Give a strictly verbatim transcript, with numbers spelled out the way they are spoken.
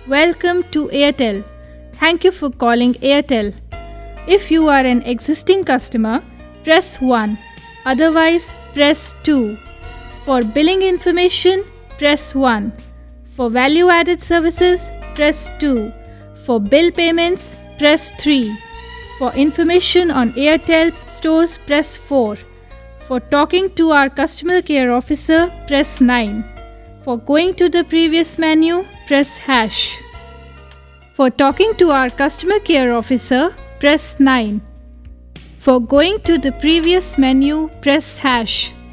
Welcome to Airtel. Thank you for calling Airtel. If you are an existing customer, press one. Otherwise, press two. For billing information, press one. For value-added services, press two. For bill payments, press three. For information on Airtel stores, press four. For talking to our customer care officer, press nine. For going to the previous menu, press hash. For talking to our customer care officer, press nine. For going to the previous menu, press hash.